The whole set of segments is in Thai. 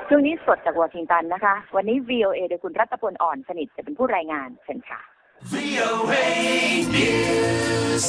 ช่วงนี้สดจากวอชิงตันนะคะวันนี้ VOA โดยคุณรัตพลอ่อนสนิทจะเป็นผู้รายงานเชิญค่ะ VOA News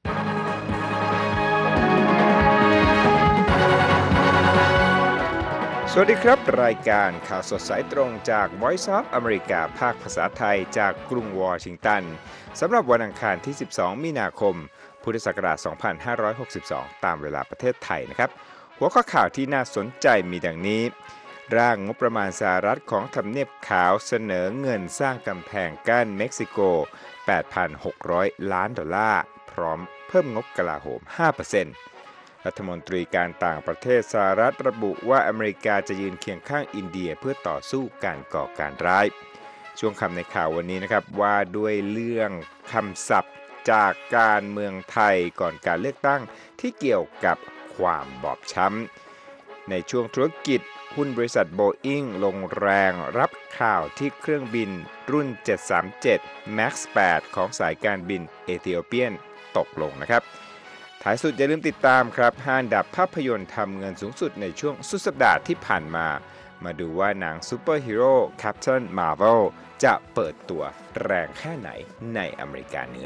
สวัสดีครับรายการข่าวสดสายตรงจาก Voice of America ภาคภาษาไทยจากกรุงวอชิงตันสำหรับวันอังคารที่12มีนาคมพุทธศักราช2562ตามเวลาประเทศไทยนะครับหัวข้อข่าวที่น่าสนใจมีดังนี้ร่างงบประมาณสหรัฐของทำเนียบขาวเสนอเงินสร้างกำแพงกั้นเม็กซิโก 8,600 ล้านดอลลาร์พร้อมเพิ่มงบกลาโหม 5%รัฐมนตรีการต่างประเทศสหรัฐระบุว่าอเมริกาจะยืนเคียงข้างอินเดียเพื่อต่อสู้การก่อการร้ายช่วงคำในข่าววันนี้นะครับว่าด้วยเรื่องคำศัพท์จากการเมืองไทยก่อนการเลือกตั้งที่เกี่ยวกับความบอบช้ำในช่วงธุรกิจหุ้นบริษัทโบอิ้งลงแรงรับข่าวที่เครื่องบินรุ่น 737 MAX 8 ของสายการบินเอธิโอเปียนตกลงนะครับท้ายสุดอย่าลืมติดตามครับ5อันดับภาพยนตร์ทำเงินสูงสุดในช่วงสุดสัปดาห์ที่ผ่านมาดูว่าหนังซูเปอร์ฮีโร่ Captain Marvel จะเปิดตัวแรงแค่ไหนในอเมริกาเหนือ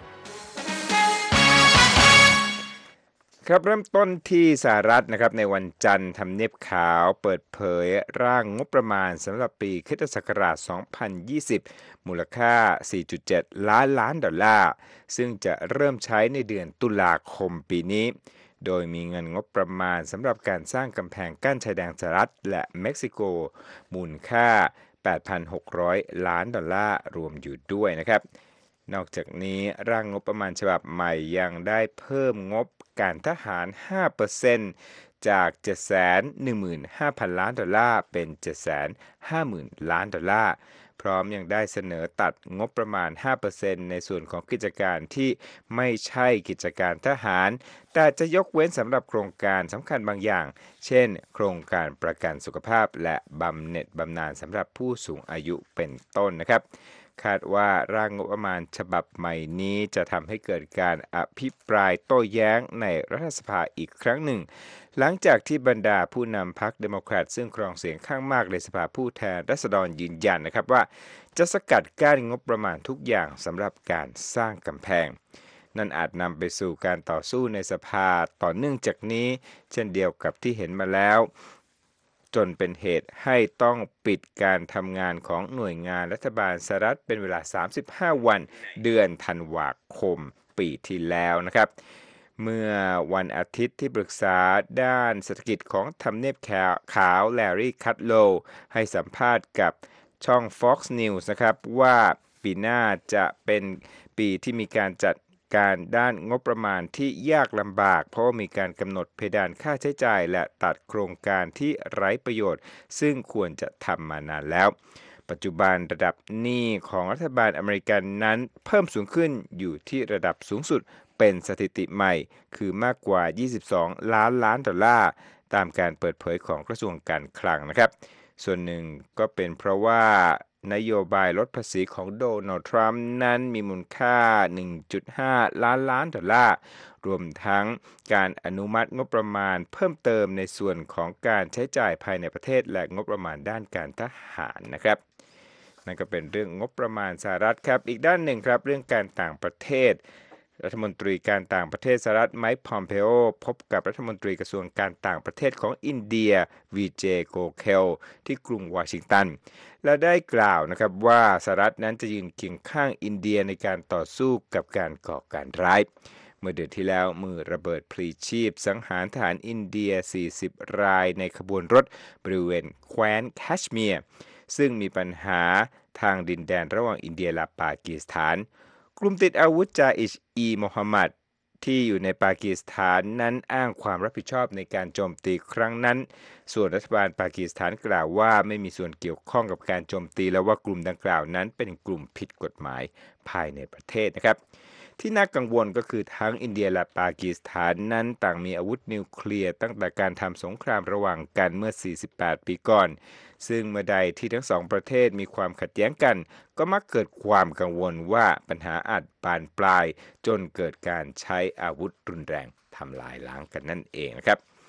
ครับเริ่มต้นที่สหรัฐนะครับในวันจันทร์ทำเนียบขาวเปิดเผยร่างงบประมาณสำหรับปีคริสตศักราช 2020 มูลค่า 4.7 ล้านดอลลาร์ซึ่งจะเริ่มใช้ในเดือนตุลาคมปีนี้โดยมีเงินงบประมาณสำหรับการสร้างกำแพงกั้นชายแดนสหรัฐและเม็กซิโกมูลค่า 8,600 ล้านดอลลาร์รวมอยู่ด้วยนะครับนอกจากนี้ร่างงบประมาณฉบับใหม่ยังได้เพิ่มงบการทหาร 5% จาก 715,000 ล้านดอลลาร์เป็น 750,000 ล้านดอลลาร์พร้อมยังได้เสนอตัดงบประมาณ 5% ในส่วนของกิจการที่ไม่ใช่กิจการทหารแต่จะยกเว้นสำหรับโครงการสำคัญบางอย่างเช่นโครงการประกันสุขภาพและบำเหน็จบำนาญสำหรับผู้สูงอายุเป็นต้นนะครับคาดว่าร่างงบประมาณฉบับใหม่นี้จะทำให้เกิดการอภิปรายโต้แย้งในรัฐสภาอีกครั้งหนึ่งหลังจากที่บรรดาผู้นำพรรคเดโมแครตซึ่งครองเสียงข้างมากในสภาผู้แทนราษฎรยืนยันนะครับว่าจะสกัดกั้นงบประมาณทุกอย่างสำหรับการสร้างกำแพงนั่นอาจนำไปสู่การต่อสู้ในสภาต่อเนื่องจากนี้เช่นเดียวกับที่เห็นมาแล้วจนเป็นเหตุให้ต้องปิดการทำงานของหน่วยงานรัฐบาลสหรัฐเป็นเวลา35วันเดือนธันวาคมปีที่แล้วนะครับเมื่อวันอาทิตย์ที่ปรึกษาด้านเศรษฐกิจของทำเนียบขาวแลรี่คัตโลให้สัมภาษณ์กับช่อง Fox News นะครับว่าปีหน้าจะเป็นปีที่มีการจัดการด้านงบประมาณที่ยากลำบากเพราะมีการกำหนดเพดานค่าใช้จ่ายและตัดโครงการที่ไร้ประโยชน์ซึ่งควรจะทำมานานแล้วปัจจุบันระดับหนี้ของรัฐบาลอเมริกันนั้นเพิ่มสูงขึ้นอยู่ที่ระดับสูงสุดเป็นสถิติใหม่คือมากกว่า22ล้านดอลลาร์ตามการเปิดเผยของกระทรวงการคลังนะครับส่วนหนึ่งก็เป็นเพราะว่านโยบายลดภาษีของโดนัลด์ทรัมป์นั้นมีมูลค่า 1.5 ล้านดอลลาร์รวมทั้งการอนุมัติงบประมาณเพิ่มเติมในส่วนของการใช้จ่ายภายในประเทศและงบประมาณด้านการทหารนะครับนั่นก็เป็นเรื่องงบประมาณสหรัฐครับอีกด้านหนึ่งครับเรื่องการต่างประเทศรัฐมนตรีการต่างประเทศสหรัฐไมค์พอมเพโอพบกับรัฐมนตรีกระทรวงการต่างประเทศของอินเดียวีเจโกเคลที่กรุงวอชิงตันและได้กล่าวนะครับว่าสหรัฐนั้นจะยืนเคียงข้างอินเดียในการต่อสู้กับการก่อการร้ายเมื่อเดือนที่แล้วมือระเบิดพลีชีพสังหารทหารอินเดีย40รายในขบวนรถบริเวณแคว้นแคชเมียร์ซึ่งมีปัญหาทางดินแดนระหว่างอินเดียและปากีสถานกลุ่มติดอาวุธจาอิชโมฮัมหมัดที่อยู่ในปากีสถานนั้นอ้างความรับผิดชอบในการโจมตีครั้งนั้นส่วนรัฐบาลปากีสถานกล่าวว่าไม่มีส่วนเกี่ยวข้องกับการโจมตีและว่ากลุ่มดังกล่าวนั้นเป็นกลุ่มผิดกฎหมายภายในประเทศนะครับที่น่ากังวลก็คือทั้งอินเดียและปากีสถานนั้นต่างมีอาวุธนิวเคลียร์ตั้งแต่การทำสงครามระหว่างกันเมื่อ48ปีก่อนซึ่งเมื่อใดที่ทั้งสองประเทศมีความขัดแย้งกันก็มักเกิดความกังวลว่าปัญหาอาจบานปลายจนเกิดการใช้อาวุธรุนแรงทำลายล้างกันนั่นเองนะครับ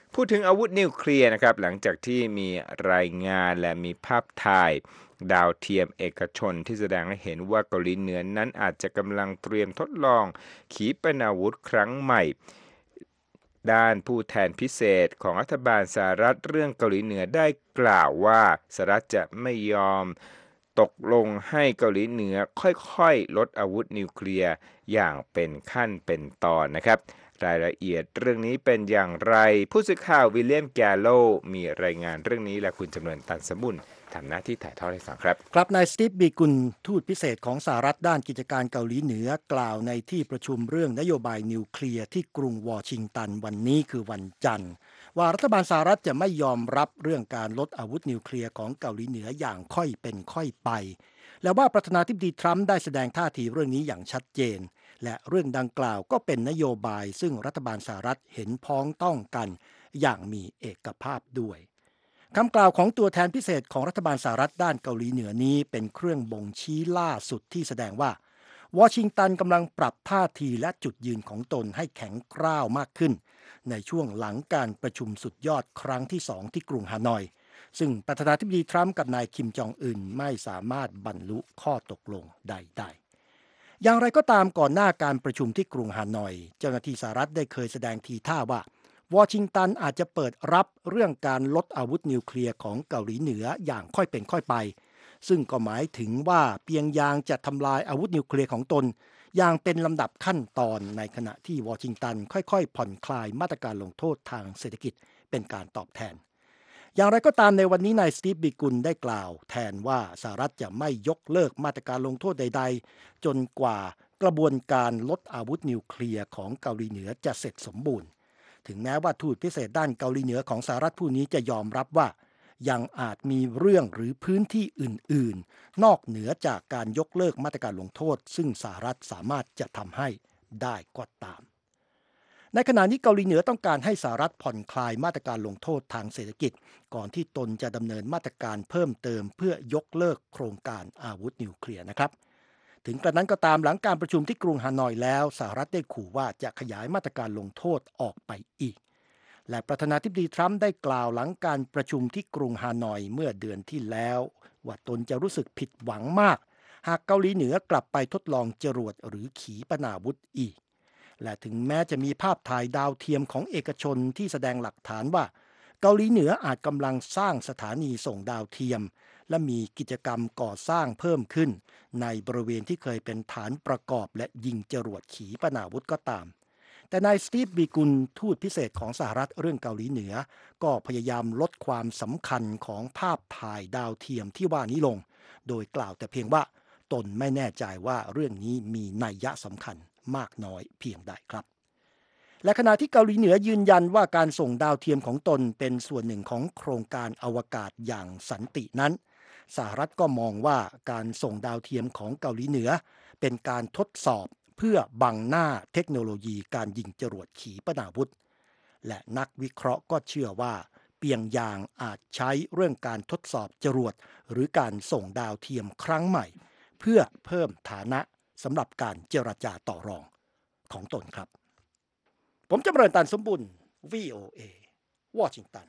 พูดถึงอาวุธนิวเคลียร์นะครับหลังจากที่มีรายงานและมีภาพถ่ายดาวเทียมเอกชนที่แสดงให้เห็นว่าเกาหลีเหนือนั้นอาจจะกำลังเตรียมทดลองขีปนาวุธครั้งใหม่ด้านผู้แทนพิเศษของรัฐบาลสหรัฐเรื่องเกาหลีเหนือได้กล่าวว่าสหรัฐจะไม่ยอมตกลงให้เกาหลีเหนือค่อยๆลดอาวุธนิวเคลียร์อย่างเป็นขั้นเป็นตอนนะครับรายละเอียดเรื่องนี้เป็นอย่างไรผู้สื่อข่าววิลเลียมแกลโลมีรายงานเรื่องนี้และคุณจำเริญตันสมุนทำหน้าที่ถ่ายทอดให้ฟังครับครับนายสตีฟบีกุลทูตพิเศษของสหรัฐด้านกิจการเกาหลีเหนือกล่าวในที่ประชุมเรื่องนโยบายนิวเคลียร์ที่กรุงวอชิงตันวันนี้คือวันจันทร์ว่ารัฐบาลสหรัฐจะไม่ยอมรับเรื่องการลดอาวุธนิวเคลียร์ของเกาหลีเหนืออย่างค่อยเป็นค่อยไปและว่าประธานาธิบดีทรัมป์ได้แสดงท่าทีเรื่องนี้อย่างชัดเจนและเรื่องดังกล่าวก็เป็นนโยบายซึ่งรัฐบาลสหรัฐเห็นพ้องต้องกันอย่างมีเอกภาพด้วยคำกล่าวของตัวแทนพิเศษของรัฐบาลสหรัฐด้านเกาหลีเหนือนี้เป็นเครื่องบ่งชี้ล่าสุดที่แสดงว่าวอชิงตันกำลังปรับท่าทีและจุดยืนของตนให้แข็งกร้าวมากขึ้นในช่วงหลังการประชุมสุดยอดครั้งที่2ที่กรุงฮานอยซึ่งประธานาธิบดีทรัมป์กับนายคิมจองอึนไม่สามารถบรรลุข้อตกลงใดได้อย่างไรก็ตามก่อนหน้าการประชุมที่กรุงฮานอยเจ้าหน้าที่สหรัฐได้เคยแสดงทีท่าว่าวอชิงตันอาจจะเปิดรับเรื่องการลดอาวุธนิวเคลียร์ของเกาหลีเหนืออย่างค่อยเป็นค่อยไปซึ่งก็หมายถึงว่าเปียงยางจะทำลายอาวุธนิวเคลียร์ของตนอย่างเป็นลำดับขั้นตอนในขณะที่วอชิงตันค่อยๆผ่อนคลายมาตรการลงโทษทางเศรษฐกิจเป็นการตอบแทนอย่างไรก็ตามในวันนี้นายสตีฟบิกุลได้กล่าวแทนว่าสหรัฐจะไม่ยกเลิกมาตรการลงโทษใดๆจนกว่ากระบวนการลดอาวุธนิวเคลียร์ของเกาหลีเหนือจะเสร็จสมบูรณ์ถึงแม้ว่าทูตพิเศษด้านเกาหลีเหนือของสหรัฐผู้นี้จะยอมรับว่ายังอาจมีเรื่องหรือพื้นที่อื่นๆนอกเหนือจากการยกเลิกมาตรการลงโทษซึ่งสหรัฐสามารถจะทำให้ได้ก็ตามในขณะนี้เกาหลีเหนือต้องการให้สหรัฐผ่อนคลายมาตรการลงโทษทางเศรษฐกิจก่อนที่ตนจะดำเนินมาตรการเพิ่มเติมเพื่อยกเลิกโครงการอาวุธนิวเคลียร์นะครับถึงกระนั้นก็ตามหลังการประชุมที่กรุงฮานอยแล้วสหรัฐได้ขู่ว่าจะขยายมาตรการลงโทษออกไปอีกและประธานาธิบดีทรัมป์ได้กล่าวหลังการประชุมที่กรุงฮานอยเมื่อเดือนที่แล้วว่าตนจะรู้สึกผิดหวังมากหากเกาหลีเหนือกลับไปทดลองจรวดหรือขีปนาวุธอีกและถึงแม้จะมีภาพถ่ายดาวเทียมของเอกชนที่แสดงหลักฐานว่าเกาหลีเหนืออาจกำลังสร้างสถานีส่งดาวเทียมและมีกิจกรรมก่อสร้างเพิ่มขึ้นในบริเวณที่เคยเป็นฐานประกอบและยิงจรวดขีปนาวุธก็ตามแต่นายสตีฟบีกุลทูตพิเศษของสหรัฐเรื่องเกาหลีเหนือก็พยายามลดความสำคัญของภาพถ่ายดาวเทียมที่ว่านี้ลงโดยกล่าวแต่เพียงว่าตนไม่แน่ใจว่าเรื่องนี้มีนัยยะสำคัญมากน้อยเพียงใดครับและขณะที่เกาหลีเหนือยืนยันว่าการส่งดาวเทียมของตนเป็นส่วนหนึ่งของโครงการอวกาศอย่างสันตินั้นสหรัฐก็มองว่าการส่งดาวเทียมของเกาหลีเหนือเป็นการทดสอบเพื่อบังหน้าเทคโนโลยีการยิงจรวดขีปนาวุธและนักวิเคราะห์ก็เชื่อว่าเปียงยางอาจใช้เรื่องการทดสอบจรวดหรือการส่งดาวเทียมครั้งใหม่เพื่อเพิ่มฐานะสำหรับการเจรจาต่อรองของตนครับผมจำเริญตันสมบุญ VOA วอชิงตัน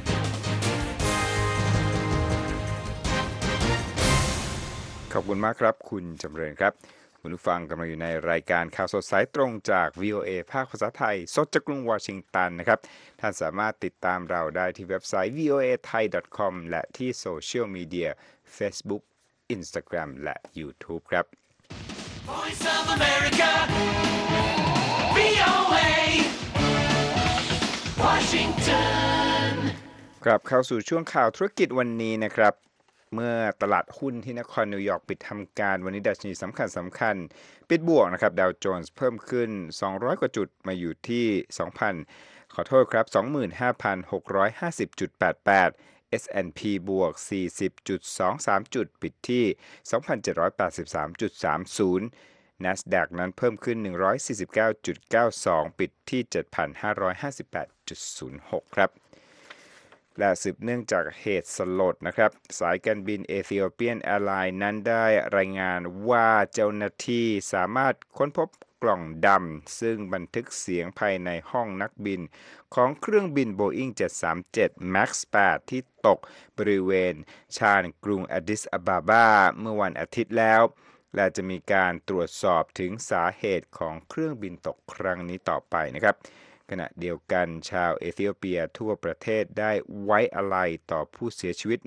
ขอบคุณมากครับคุณจำเริญครับคุณผู้ฟังกำลังอยู่ในรายการข่าวสดสายตรงจาก VOA ภาคภาษาไทยสดจากกรุงวอชิงตันนะครับท่านสามารถติดตามเราได้ที่เว็บไซต์ voathai.com และที่โซเชียลมีเดีย Facebook Instagram และ YouTube ครับ Voice of America VOA Washington กลับเข้าสู่ช่วงข่าวธุรกิจวันนี้นะครับเมื่อตลาดหุ้นที่นครนิวยอร์กปิดทำการวันนี้ดัชนีสำคัญปิดบวกนะครับดาวโจนส์เพิ่มขึ้น200กว่าจุดมาอยู่ที่ 25,650.88 S&P บวก 40.23 จุดปิดที่ 2,783.30 NASDAQ นั้นเพิ่มขึ้น 149.92 ปิดที่ 7,558.06 ครับและสืบเนื่องจากเหตุสลดนะครับสายการบิน Ethiopian Airlines นั้นได้รายงานว่าเจ้าหน้าที่สามารถค้นพบกล่องดำซึ่งบันทึกเสียงภายในห้องนักบินของเครื่องบิน Boeing 737 MAX 8 ที่ตกบริเวณชานกรุงแอดดิสอะบาบาเมื่อวันอาทิตย์แล้วและจะมีการตรวจสอบถึงสาเหตุของเครื่องบินตกครั้งนี้ต่อไปนะครับขณะเดียวกันชาวเอธิโอเปียทั่วประเทศได้ไว้อาลัยต่อผู้เสียชีวิต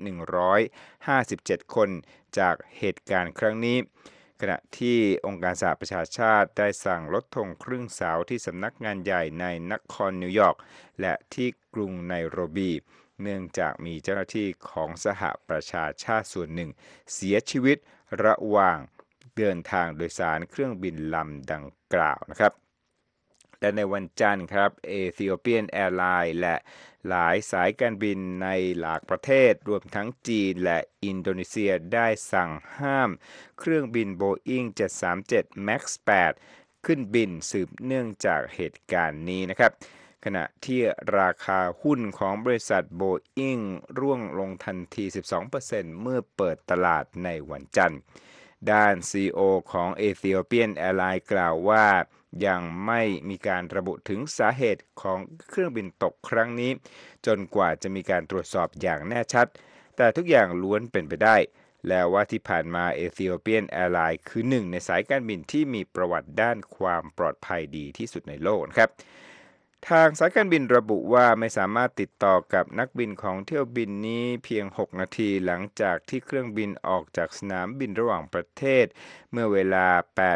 157คนจากเหตุการณ์ครั้งนี้ขณะที่องค์การสหประชาชาติได้สั่งลดธงครึ่งเสาที่สำนักงานใหญ่ในนครนิวยอร์กและที่กรุงไนโรบีเนื่องจากมีเจ้าหน้าที่ของสหประชาชาติส่วนหนึ่งเสียชีวิตระหว่างเดินทางโดยสารเครื่องบินลำดังกล่าวนะครับและในวันจันทร์ครับ Ethiopian Airlines และหลายสายการบินในหลายประเทศรวมทั้งจีนและอินโดนีเซียได้สั่งห้ามเครื่องบิน Boeing 737 MAX 8 ขึ้นบินสืบเนื่องจากเหตุการณ์นี้นะครับขณะที่ราคาหุ้นของบริษัท Boeing ร่วงลงทันที 12% เมื่อเปิดตลาดในวันจันทร์ด้าน CEO ของ Ethiopian Airlines กล่าวว่ายังไม่มีการระบุถึงสาเหตุของเครื่องบินตกครั้งนี้จนกว่าจะมีการตรวจสอบอย่างแน่ชัดแต่ทุกอย่างล้วนเป็นไปได้และว่าที่ผ่านมา Ethiopian Airlines คือหนึ่งในสายการบินที่มีประวัติด้านความปลอดภัยดีที่สุดในโลกนะครับทางสายการบินระบุว่าไม่สามารถติดต่อกับนักบินของเที่ยวบินนี้เพียง6นาทีหลังจากที่เครื่องบินออกจากสนามบินระหว่างประเทศเมื่อเวลา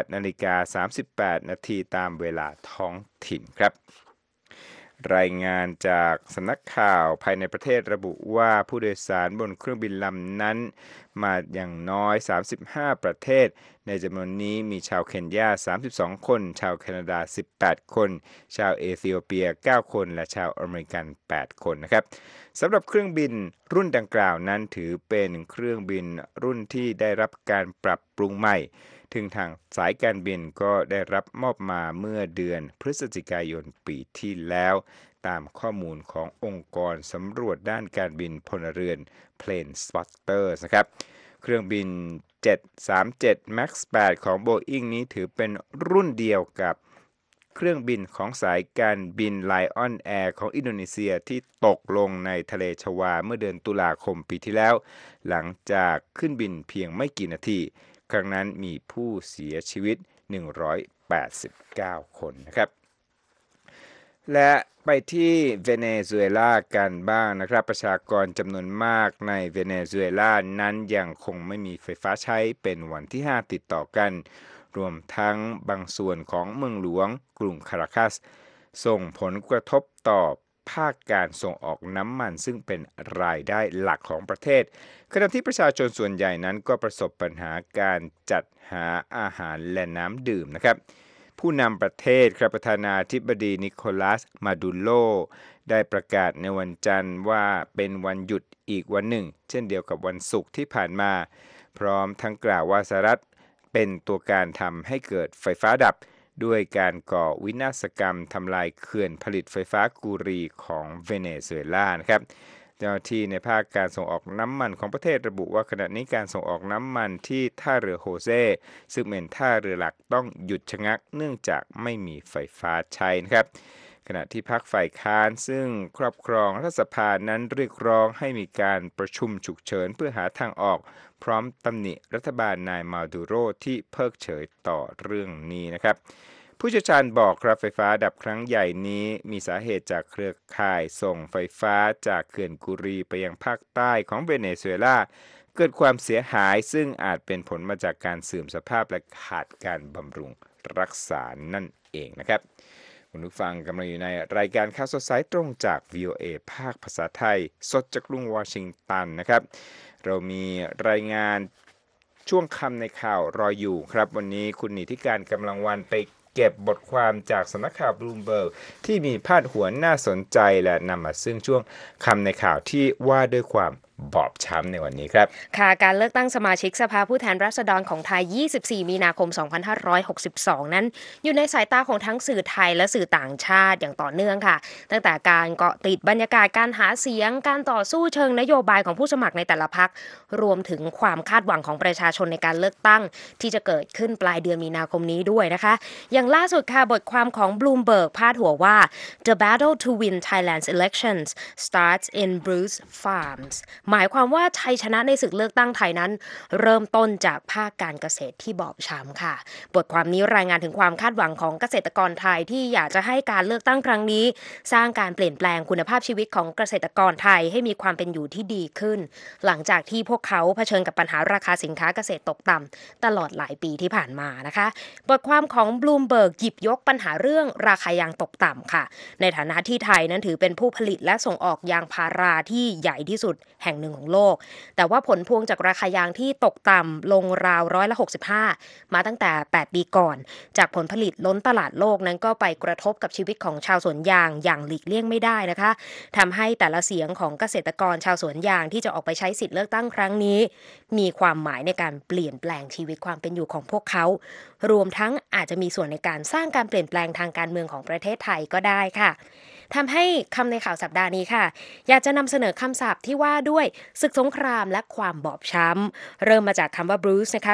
8:38 นาทีตามเวลาท้องถิ่นครับรายงานจากสำนักข่าวภายในประเทศระบุว่าผู้โดยสารบนเครื่องบินลำนั้นมาอย่างน้อย35ประเทศในจำนวนนี้มีชาวเคนยา32คนชาวแคนาดา18คนชาวเอธิโอเปีย9คนและชาวอเมริกัน8คนนะครับสำหรับเครื่องบินรุ่นดังกล่าวนั้นถือเป็นเครื่องบินรุ่นที่ได้รับการปรับปรุงใหม่ถึงทางสายการบินก็ได้รับมอบมาเมื่อเดือนพฤศจิกายนปีที่แล้วตามข้อมูลขององค์กรสำรวจด้านการบินพลเรือน Planespotters นะครับเครื่องบิน 737 MAX 8 ของ Boeing นี้ถือเป็นรุ่นเดียวกับเครื่องบินของสายการบิน Lion Air ของอินโดนีเซียที่ตกลงในทะเลชวาเมื่อเดือนตุลาคมปีที่แล้วหลังจากขึ้นบินเพียงไม่กี่นาทีครั้งนั้นมีผู้เสียชีวิต189คนนะครับและไปที่เวเนซุเอลากันบ้างนะครับประชากรจำนวนมากในเวเนซุเอลานั้นยังคงไม่มีไฟฟ้าใช้เป็นวันที่5ติดต่อกันรวมทั้งบางส่วนของเมืองหลวงกรุงคาราคัสส่งผลกระทบต่อภาคการส่งออกน้ำมันซึ่งเป็นรายได้หลักของประเทศขณะที่ประชาชนส่วนใหญ่นั้นก็ประสบปัญหาการจัดหาอาหารและน้ำดื่มนะครับผู้นำประเทศครับประธานาธิบดีนิโคลัสมาดูโรได้ประกาศในวันจันทร์ว่าเป็นวันหยุดอีกวันหนึ่งเช่นเดียวกับวันศุกร์ที่ผ่านมาพร้อมทั้งกล่าวว่าสหรัฐเป็นตัวการทำให้เกิดไฟฟ้าดับด้วยการก่อวินาศกรรมทำลายเขื่อนผลิตไฟฟ้ากูรีของเวเนซุเอลานะครับเจ้าหน้าที่ในภาคการส่งออกน้ำมันของประเทศระบุว่าขณะนี้การส่งออกน้ำมันที่ท่าเรือโฮเซซึ่งเป็นท่าเรือหลักต้องหยุดชะงักเนื่องจากไม่มีไฟฟ้าใช้นะครับขณะที่พรรคฝ่ายค้านซึ่งครอบครองรัฐสภานั้นเรียกร้องให้มีการประชุมฉุกเฉินเพื่อหาทางออกพร้อมตำหนิรัฐบาลนายมาดูโรที่เพิกเฉยต่อเรื่องนี้นะครับผู้เชี่ยวชาญบอกครับไฟฟ้าดับครั้งใหญ่นี้มีสาเหตุจากเครือข่ายส่งไฟฟ้าจากเขื่อนกูรีไปยังภาคใต้ของเวเนซุเอลาเกิดความเสียหายซึ่งอาจเป็นผลมาจากการเสื่อมสภาพและขาดการบำรุงรักษานั่นเองนะครับคุณผู้ฟังกำลังอยู่ในรายการข่าวสดสายตรงจาก VOA ภาคภาษาไทยสดจากกรุงวอชิงตันนะครับเรามีรายงานช่วงคำในข่าวรออยู่ครับวันนี้คุณนิติการกำลังวันไปเก็บบทความจากสำนักข่าวบลูมเบิร์กที่มีพาดหัวน่าสนใจและนำมาซึ่งช่วงคำในข่าวที่ว่าด้วยความบอบช้ำในวันนี้ครับค่ะการเลือกตั้งสมาชิกสภาผู้แทนราษฎรของไทย24มีนาคม2562นั้นอยู่ในสายตาของทั้งสื่อไทยและสื่อต่างชาติอย่างต่อเนื่องค่ะตั้งแต่การเกาะติดบรรยากาศการหาเสียงการต่อสู้เชิงนโยบายของผู้สมัครในแต่ละพรรครวมถึงความคาดหวังของประชาชนในการเลือกตั้งที่จะเกิดขึ้นปลายเดือนมีนาคมนี้ด้วยนะคะอย่างล่าสุดค่ะบทความของ Bloomberg พาดหัวว่า The battle to win Thailand's elections starts in Bruce Farms หมายความว่าชัยชนะในศึกเลือกตั้งไทยนั้นเริ่มต้นจากภาคการเกษตรที่บอบช้ำค่ะบทความนี้รายงานถึงความคาดหวังของเกษตรกรไทยที่อยากจะให้การเลือกตั้งครั้งนี้สร้างการเปลี่ยนแปลงคุณภาพชีวิตของเกษตรกรไทยให้มีความเป็นอยู่ที่ดีขึ้นหลังจากที่พวกเขาเผชิญกับปัญหาราคาสินค้าเกษตรตกต่ำตลอดหลายปีที่ผ่านมานะคะบทความของ Bloomberg หยิบยกปัญหาเรื่องราคายางตกต่ำค่ะในฐานะที่ไทยนั้นถือเป็นผู้ผลิตและส่งออกยางพาราที่ใหญ่ที่สุดแห่งหนึ่งของโลกแต่ว่าผลพวงจากราคายางที่ตกต่ำลงราว65%มาตั้งแต่8ปีก่อนจากผลผลิตล้นตลาดโลกนั้นก็ไปกระทบกับชีวิตของชาวสวนยางอย่างหลีกเลี่ยงไม่ได้นะคะทำให้แต่ละเสียงของเกษตรกรชาวสวนยางที่จะออกไปใช้สิทธิ์เลือกตั้งครั้งนี้มีความหมายในการเปลี่ยนแปลงชีวิตความเป็นอยู่ของพวกเขารวมทั้งอาจจะมีส่วนในการสร้างการเปลี่ยนแปลงทางการเมืองของประเทศไทยก็ได้ค่ะทำให้คำในข่าวสัปดาห์นี้ค่ะอยากจะนำเสนอคำศัพท์ที่ว่าด้วยศึกสงครามและความบอบช้ำเริ่มมาจากคำว่า Bruce นะคะ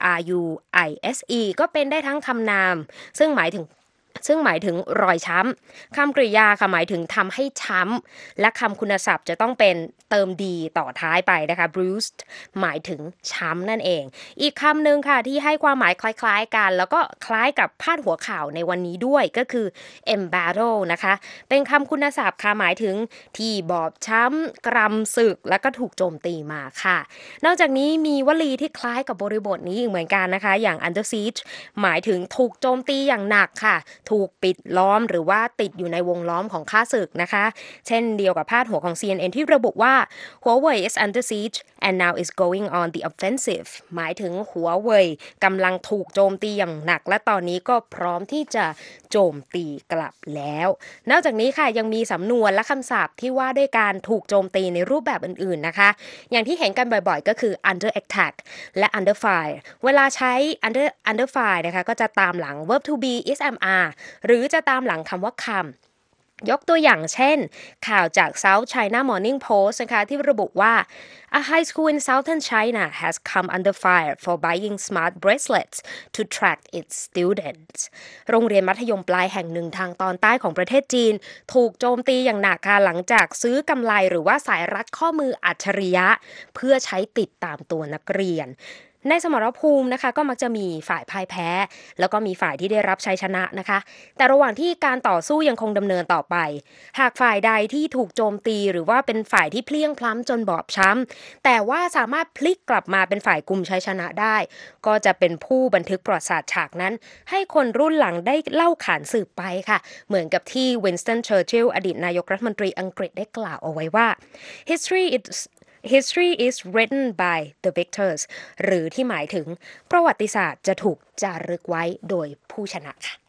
B-R-U-I-S-E ก็เป็นได้ทั้งคำนามซึ่งหมายถึงรอยช้ำคำกริยาค่ะหมายถึงทำให้ช้ำและคำคุณศัพท์จะต้องเป็นเติมดีต่อท้ายไปนะคะ bruised หมายถึงช้ำนั่นเองอีกคำหนึ่งค่ะที่ให้ความหมายคล้ายๆกันแล้วก็คล้ายกับพาดหัวข่าวในวันนี้ด้วยก็คือ embattle นะคะเป็นคำคุณศัพท์ค่ะหมายถึงที่บอบช้ำกรำศึกแล้วก็ถูกโจมตีมาค่ะนอกจากนี้มีวลีที่คล้ายกับบริบทนี้อีกเหมือนกันนะคะอย่าง under siege หมายถึงถูกโจมตีอย่างหนักค่ะถูกปิดล้อมหรือว่าติดอยู่ในวงล้อมของข้าศึกนะคะเช่นเดียวกับพาดหัวของ CNN ที่ระบุว่า Huawei is under siege and now is going on the offensive หมายถึงหัวเว่ยกำลังถูกโจมตีอย่างหนักและตอนนี้ก็พร้อมที่จะโจมตีกลับแล้วนอกจากนี้ค่ะยังมีสำนวนและคำศัพท์ที่ว่าด้วยการถูกโจมตีในรูปแบบอื่นๆนะคะอย่างที่เห็นกันบ่อยๆก็คือ under attack และ under fire เวลาใช้ under fire นะคะก็จะตามหลัง verb to be is am are หรือจะตามหลังคำว่าคำยกตัวอย่างเช่นข่าวจาก South China Morning Post นะคะที่ระบุว่า A high school in southern China has come under fire for buying smart bracelets to track its students โรงเรียนมัธยมปลายแห่งหนึ่งทางตอนใต้ของประเทศจีนถูกโจมตีอย่างหนักค่ะหลังจากซื้อกำไลหรือว่าสายรัดข้อมืออัจฉริยะเพื่อใช้ติดตามตัวนักเรียนในสมรภูมินะคะก็มักจะมีฝ่ายพ่ายแพ้แล้วก็มีฝ่ายที่ได้รับชัยชนะนะคะแต่ระหว่างที่การต่อสู้ยังคงดำเนินต่อไปหากฝ่ายใดที่ถูกโจมตีหรือว่าเป็นฝ่ายที่เพลี้ยงพล้ำจนบอบช้ำแต่ว่าสามารถพลิกกลับมาเป็นฝ่ายกุมชัยชนะได้ก็จะเป็นผู้บันทึกประวัติศาสตร์ฉากนั้นให้คนรุ่นหลังได้เล่าขานสืบไปค่ะเหมือนกับที่วินสตัน เชอร์ชิลล์อดีตนายกรัฐมนตรีอังกฤษได้กล่าวเอาไว้ว่า History is written by the victors หรือที่หมายถึงประวัติศาสตร์จะถูกจารึกไว้โดยผู้ชนะค่ะ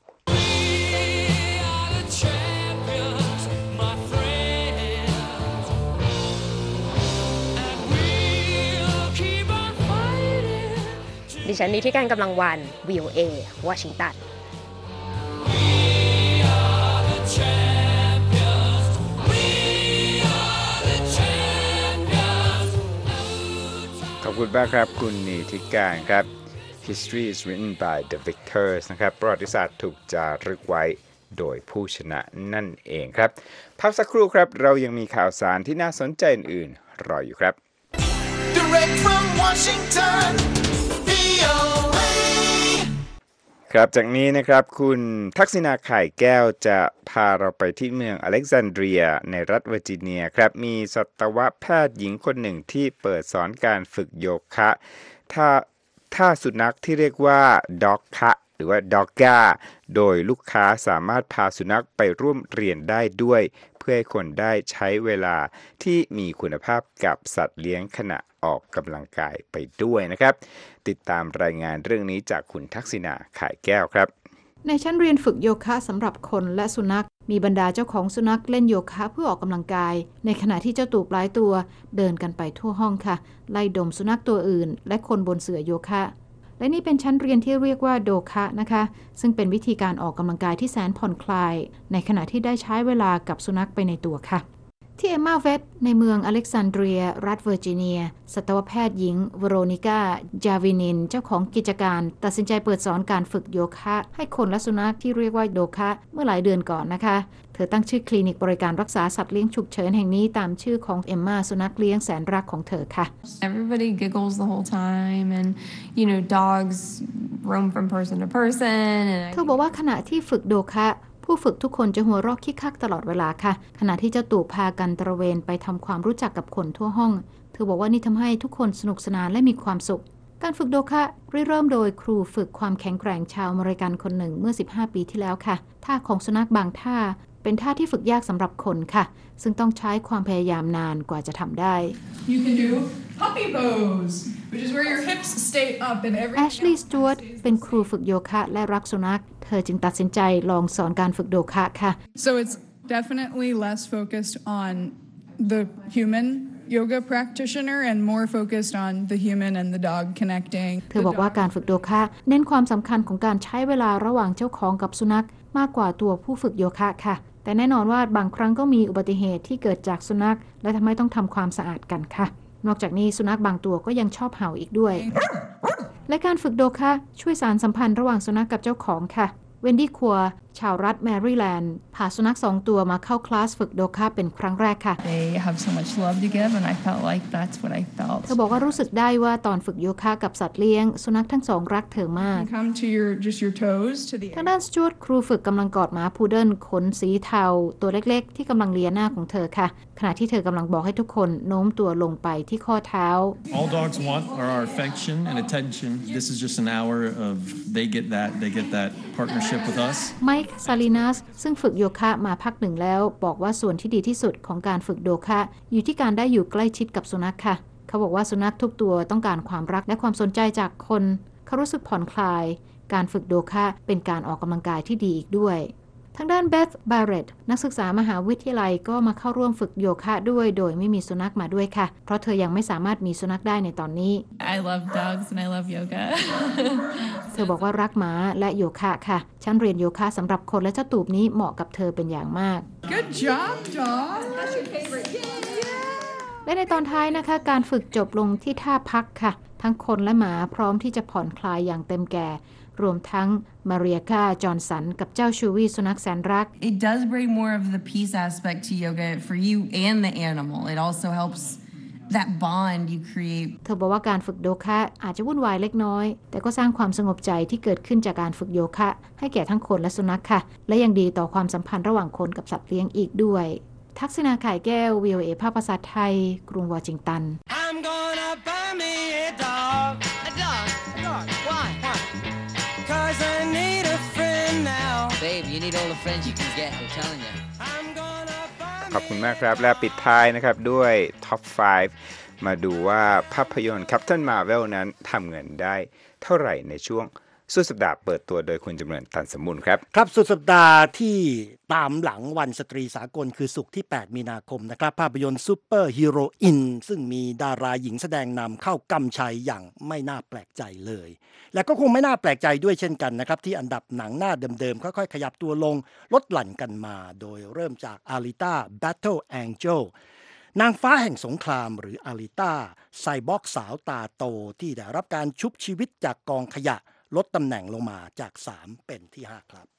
ดิฉันนิติการกำลังวัน VOA วอชิงตันขอบคุณมากครับคุณนิติการครับ History is written by the victors นะครับประวัติศาสตร์ถูกจารึกไว้โดยผู้ชนะนั่นเองครับพักสักครู่ครับเรายังมีข่าวสารที่น่าสนใจอื่นๆรออยู่ครับ Direct from Washington, VOA. ครับจากนี้นะครับคุณทักษิณาไข่แก้วจะพาเราไปที่เมืองอเล็กซานเดรียในรัฐเวอร์จิเนียครับมีสัตวแพทย์หญิงคนหนึ่งที่เปิดสอนการฝึกโยคะท่าสุนัขที่เรียกว่าด็อกคะหรือว่าด็อกก้าโดยลูกค้าสามารถพาสุนัขไปร่วมเรียนได้ด้วยเพื่อให้คนได้ใช้เวลาที่มีคุณภาพกับสัตว์เลี้ยงขณะออกกำลังกายไปด้วยนะครับติดตามรายงานเรื่องนี้จากคุณทักษิณาข่ายแก้วครับในชั้นเรียนฝึกโยคะสำหรับคนและสุนัขมีบรรดาเจ้าของสุนัขเล่นโยคะเพื่อออกกำลังกายในขณะที่เจ้าตูบหลายตัวเดินกันไปทั่วห้องค่ะไล่ดมสุนัขตัวอื่นและคนบนเสื่อโยคะและนี่เป็นชั้นเรียนที่เรียกว่าโดคะนะคะซึ่งเป็นวิธีการออกกำลังกายที่แสนผ่อนคลายในขณะที่ได้ใช้เวลากับสุนัขไปในตัวค่ะที่เอมมาเวตในเมืองอเล็กซานเดรียรัฐเวอร์จิเนียสัตวแพทย์หญิงเวโรนิก้าจาวินินเจ้าของกิจการตัดสินใจเปิดสอนการฝึกโยคะให้คนและสุนัขที่เรียกว่าโดคะเมื่อหลายเดือนก่อนนะคะเธอตั้งชื่อคลินิกบริการรักษาสัตว์เลี้ยงฉุกเฉินแห่งนี้ตามชื่อของเอมมาสุนัขเลี้ยงแสนรักของเธอค่ะ Everybody giggles the whole time and dogs roam from person to person เธอบอกว่าขณะที่ฝึกโดคะผู้ฝึกทุกคนจะหัวเราะคิกคักตลอดเวลาค่ะขณะที่เจ้าตู่พากันตระเวนไปทำความรู้จักกับคนทั่วห้องเธอบอกว่านี่ทำให้ทุกคนสนุกสนานและมีความสุขการฝึกโดคะเริ่มโดยครูฝึกความแข็งแกร่งชาวอเมริกันคนหนึ่งเมื่อ15ปีที่แล้วค่ะท่าของสุนัขบางท่าเป็นท่าที่ฝึกยากสำหรับคนค่ะซึ่งต้องใช้ความพยายามนานกว่าจะทำได้ You can do puppy pose, which is where your hips stay up and everything. Ashley Stewart เป็นครูฝึกโยคะและรักสุนัขเธอจึงตัดสินใจลองสอนการฝึกโดคะค่ะ So it's definitely less focused on the human yoga practitioner and more focused on the human and the dog connecting. เธอบอกว่าการฝึกโดคะเน้นความสำคัญของการใช้เวลาระหว่างเจ้าของกับสุนัขมากกว่าตัวผู้ฝึกโยคะค่ะแต่แน่นอนว่าบางครั้งก็มีอุบัติเหตุที่เกิดจากสุนัขและทำให้ต้องทำความสะอาดกันค่ะนอกจากนี้สุนัขบางตัวก็ยังชอบเห่าอีกด้วยและการฝึกโดคะช่วยสานสัมพันธ์ระหว่างสุนัขกับเจ้าของค่ะเวนดี้คัวชาวรัฐแมริแลนด์พาสุนัข2ตัวมาเข้าคลาสฝึกโดคะเป็นครั้งแรกค่ะ They have so much love to give and I felt like that's what I felt เธอบอกว่ารู้สึกได้ว่าตอนฝึกโยคะกับสัตว์เลี้ยงสุนัขทั้งสองรักเธอมาก Come to your toes to the ทางด้านสจ๊วตครูฝึกกำลังกอดหมาพุดเดิ้ลขนสีเทาตัวเล็กๆที่กำลังเลียหน้าของเธอค่ะขณะที่เธอกำลังบอกให้ทุกคนโน้มตัวลงไปที่ข้อเท้า All dogs want are our affection and attention. This is just an hour of they get that partnership with us. ไมค์ซาลินัสซึ่งฝึกโยคะมาพักหนึ่งแล้วบอกว่าส่วนที่ดีที่สุดของการฝึกโดคะอยู่ที่การได้อยู่ใกล้ชิดกับสุนัขค่ะเขาบอกว่าสุนัขทุกตัวต้องการความรักและความสนใจจากคนเขารู้สึกผ่อนคลายการฝึกโดคะเป็นการออกกำลังกายที่ดีอีกด้วยทางด้านเบธบาร์เรตนักศึกษามหาวิทยาลัยก็มาเข้าร่วมฝึกโยคะด้วยโดยไม่มีสุนัขมาด้วยค่ะเพราะเธอยังไม่สามารถมีสุนัขได้ในตอนนี้ I love dogs and I love yoga เธอบอกว่ารักหมาและโยคะค่ะชั้นเรียนโยคะสำหรับคนและเจ้าตูบนี้เหมาะกับเธอเป็นอย่างมาก Good job, dog. That's your favorite. และในตอนท้ายนะคะการฝึกจบลงที่ท่าพักค่ะทั้งคนและหมาพร้อมที่จะผ่อนคลายอย่างเต็มแก่รวมทั้งมาเรียกาจอห์นสันกับเจ้าชูวี่สุนัขแสนรัก It does bring more of the peace aspect to yoga for you and the animal. It also helps that bond you create. เธอบอกว่าการฝึกโยคะอาจจะวุ่นวายเล็กน้อยแต่ก็สร้างความสงบใจที่เกิดขึ้นจากการฝึกโยคะให้แก่ทั้งคนและสุนัขค่ะและยังดีต่อความสัมพันธ์ระหว่างคนกับสัตว์เลี้ยงอีกด้วยทักษิณาข่ายแก้ว VOA ภาคภาษาไทยกรุงวอชิงตัน I'm gonna buy me a dog. A dog? Why? Cause I need a friend now. Babe, you need all the friends you can get, I'm telling you. I'm gonna buy ขอบคุณมากครับและปิดท้ายนะครับด้วยท็อป 5 มาดูว่าภาพยนตร์ Captain Marvel นั้นทำเงินได้เท่าไหร่ในช่วงสุดสัปดาห์เปิดตัวโดยคุณจำเริญตันสมบูรณ์ครับครับสุดสัปดาห์ที่ตามหลังวันสตรีสากลคือศุกร์ที่8มีนาคมนะครับภาพยนตร์ซูเปอร์ฮีโรอินซึ่งมีดาราหญิงแสดงนำเข้ากำชัยอย่างไม่น่าแปลกใจเลยและก็คงไม่น่าแปลกใจด้วยเช่นกันนะครับที่อันดับหนังหน้าเดิมๆค่อยๆขยับตัวลงลดหลั่นกันมาโดยเริ่มจากอาริต้า Battle Angel นางฟ้าแห่งสงครามหรืออาริต้าไซบอร์กสาวตาโตที่ได้รับการชุบชีวิตจากกองขยะลดตำแหน่งลงมาจาก3เป็นที่5ครับ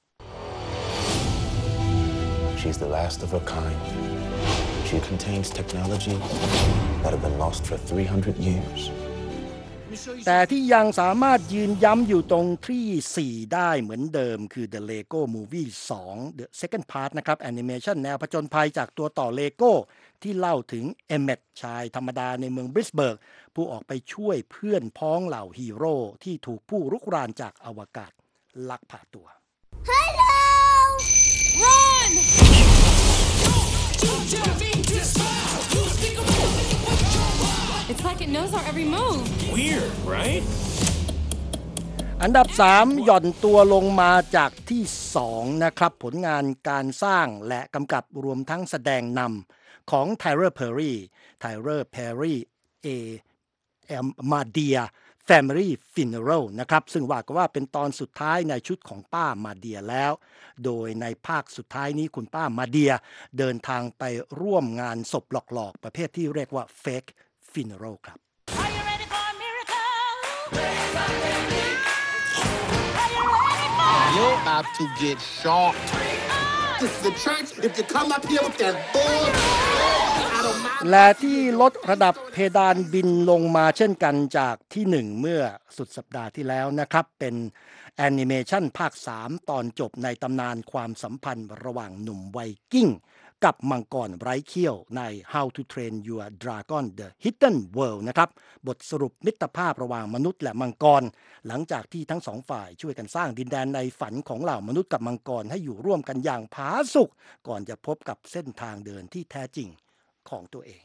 She's the last of her kind. She contains technology that have been lost for 300 years. แต่ที่ยังสามารถยืนย้ำอยู่ตรงที่4ได้เหมือนเดิมคือ The Lego Movie 2 The Second Part นะครับแอนิเมชันแนวผจญภัยจากตัวต่อเลโก้ที่เล่าถึงเอเมตชายธรรมดาในเมืองบริสเบิร์กผู้ออกไปช่วยเพื่อนพ้องเหล่าฮีโร่ที่ถูกผู้รุกรานจากอวกาศลักพาตัว Hello! Run! It's like it knows our every move. Weird, right? อันดับ3หย่อนตัวลงมาจากที่2นะครับผลงานการสร้างและกำกับรวมทั้งแสดงนำของ Tyler Perryมาเดีย Family Funeral นะครับซึ่งว่าก็ว่าเป็นตอนสุดท้ายในชุดของป้ามาเดียแล้วโดยในภาคสุดท้ายนี้คุณป้ามาเดียเดินทางไปร่วมงานศพหลอกๆประเภทที่เรียกว่า Fake Funeral ครับ You're about to get shocked. This is the church. If you come up here with that bull, I don't mind. และที่ลดระดับเพดานบินลงมาเช่นกันจากที่1เมื่อสุดสัปดาห์ที่แล้วนะครับเป็นแอนิเมชันภาค3ตอนจบในตำนานความสัมพันธ์ระหว่างหนุ่มไวกิ้งกับมังกรไร้เขี้ยวใน How to Train Your Dragon The Hidden World นะครับบทสรุปมิตรภาพระหว่างมนุษย์และมังกรหลังจากที่ทั้งสองฝ่ายช่วยกันสร้างดินแดนในฝันของเหล่ามนุษย์กับมังกรให้อยู่ร่วมกันอย่างผาสุกก่อนจะพบกับเส้นทางเดินที่แท้จริงของตัวเอง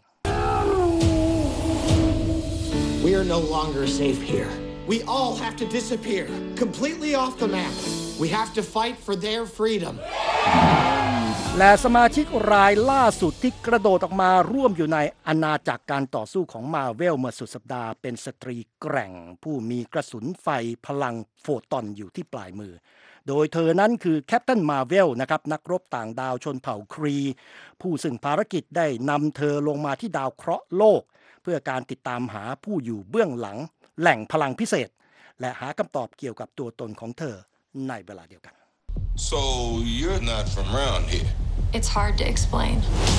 We are no longer safe here. We all have to disappear, completely off the map. We have to fight for their freedom. และสมาชิกรายล่าสุดที่กระโดดออกมาร่วมอยู่ในอาณาจักรการต่อสู้ของมาเวลเมื่อสุดสัปดาห์เป็นสตรีแกร่งผู้มีกระสุนไฟพลังโฟตอนอยู่ที่ปลายมือโดยเธอนั้นคือแคปตันมาเวลนะครับนักรบต่างดาวชนเผ่าครีผู้ซึ่งภารกิจได้นำเธอลงมาที่ดาวเคราะห์โลกเพื่อการติดตามหาผู้อยู่เบื้องหลังแหล่งพลังพิเศษและหาคำตอบเกี่ยวกับตัวตนของเธอในเวลาเดียวกัน So you're not from around here. It's hard to explain.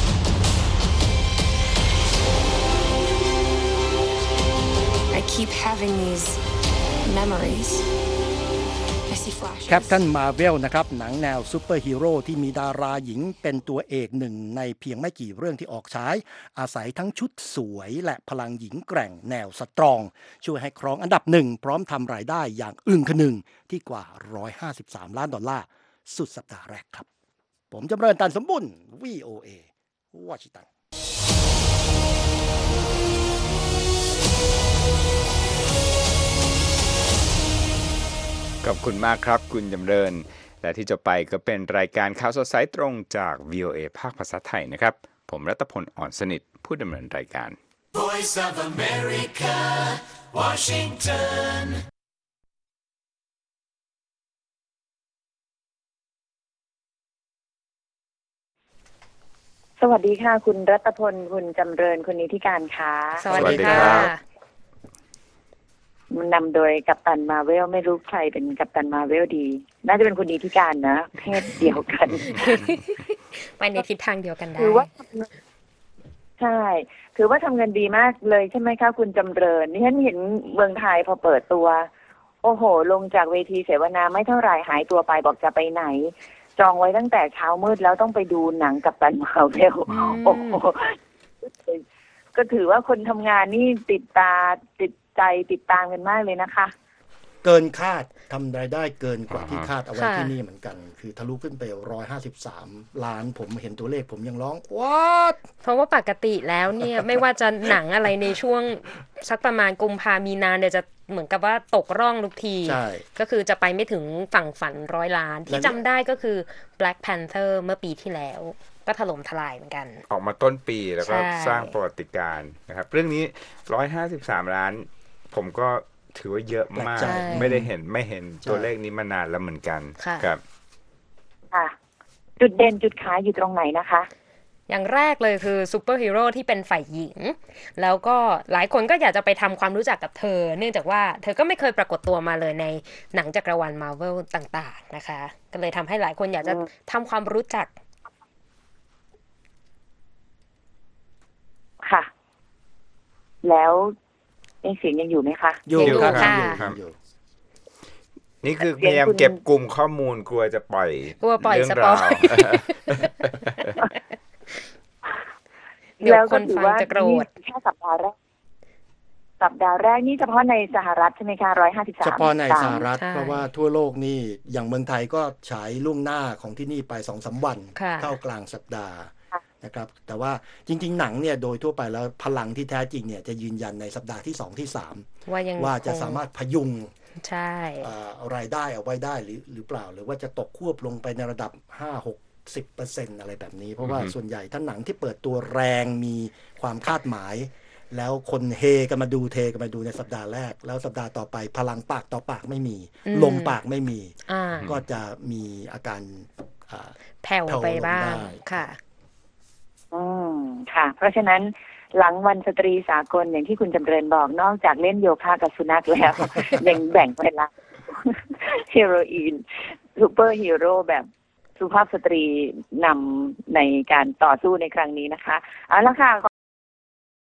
I keep having these memories. I see flashes. แคปตันมาเวลนะครับหนังแนวซูเปอร์ฮีโร่ที่มีดาราหญิงเป็นตัวเอกหนึ่งในเพียงไม่กี่เรื่องที่ออกฉายอาศัยทั้งชุดสวยและพลังหญิงแกร่งแนวสตรองช่วยให้ครองอันดับ1พร้อมทำรายได้อย่างอึ้งคนึงที่กว่า$153 ล้านสุดสัปดาห์แรกครับผมจำเริญตันสมบุญ VOA วอชิงตันขอบคุณมากครับคุณจำเริญและที่จะไปก็เป็นรายการข่าวสดสายตรงจาก VOA ภาคภาษาไทยนะครับผมรัตพลอ่อนสนิทผู้ดำเนินรายการ Voice of America, Washington สวัสดีค่ะคุณรัตพลคุณจำเริญคุณนิติการค่ะสวัสดีค่ะนำโดยกัปตันมาเวลไม่รู้ใครเป็นกัปตันมาเวลดีน่าจะเป็นคุณนิติการนะเพศเดียวกันไปในทิศทางเดียวกันได้ถือว่าใช่ถือว่าทำเงินดีมากเลยใช่ไหมคะคุณจำเริญนี่ฉันเห็นเมืองไทยพอเปิดตัวโอ้โหลงจากเวทีเสวนาไม่เท่าไหร่หายตัวไปบอกจะไปไหนจองไว้ตั้งแต่เช้ามืดแล้วต้องไปดูหนังกัปตันมาเวลโอ้โหก็ถือว่าคนทำงานนี่ติดใจติดตามกันมากเลยนะคะเกินคาดทำรายได้เกินกว่าที่คาดเอาไว้ที่นี่เหมือนกันคือทะลุขึ้นไป$153 ล้านผมเห็นตัวเลขผมยังร้องว้าเพราะว่าปกติแล้วเนี่ยไม่ว่าจะหนังอะไรในช่วงสักประมาณกุมภามีนาเนี่ยจะเหมือนกับว่าตกร่องทุกทีก็คือจะไปไม่ถึงฝั่งฝัน100 ล้านที่จำได้ก็คือ Black Panther เมื่อปีที่แล้วก็ถล่มทลายเหมือนกันออกมาต้นปีแล้วก็สร้างประวัติการณ์นะครับเรื่องนี้$153 ล้านผมก็ถือว่าเยอะมากไม่เห็นตัวเลขนี้มานานแล้วเหมือนกันครับค่ะจุดเด่นจุดขายอยู่ตรงไหนนะคะอย่างแรกเลยคือซูเปอร์ฮีโร่ที่เป็นฝ่ายหญิงแล้วก็หลายคนก็อยากจะไปทำความรู้จักกับเธอเนื่องจากว่าเธอก็ไม่เคยปรากฏตัวมาเลยในหนังจักรวาลมาร์เวลต่างๆนะคะก็เลยทำให้หลายคนอยากจะทำความรู้จักค่ะแล้วเสียงยังอยู่ไหมคะอยู่ครับนี่คือพยายามเก็บกลุ่มข้อมูลกลัวจะปล่อยเรื่องราวแล้วก็ถือว่าแค่สัปดาห์แรกนี่เฉพาะในสหรัฐใช่ไหมคะ153 เฉพาะในสหรัฐเพราะว่าทั่วโลกนี่อย่างเมืองไทยก็ฉายล่วงหน้าของที่นี่ไป 2-3 วันเข้ากลางสัปดาห์นะครับแต่ว่าจริงๆหนังเนี่ยโดยทั่วไปแล้วพลังที่แท้จริงเนี่ยจะยืนยันในสัปดาห์ที่2ที่3ว่าจะสามารถพยุงใช่รายได้เอาไว้ได้หรือเปล่าหรือว่าจะตกควบลงไปในระดับ 5-60% อะไรแบบนี้เพราะว่าส่วนใหญ่ถ้าหนังที่เปิดตัวแรงมีความคาดหมายแล้วคนเฮกันมาดูในสัปดาห์แรกแล้วสัปดาห์ต่อไปพลังปากต่อปากไม่มีลมปากไม่มีก็จะมีอาการแผ่วไปบ้างค่ะค่ะเพราะฉะนั้นหลังวันสตรีสากลอย่างที่คุณจำเริญบอกนอกจากเล่นโยคะกับสุนัขแล้ว ยังแบ่งเวลาฮีโรอีนซูเปอร์ฮีโร่แบบสุภาพสตรีนำในการต่อสู้ในครั้งนี้นะคะเอาละค่ะ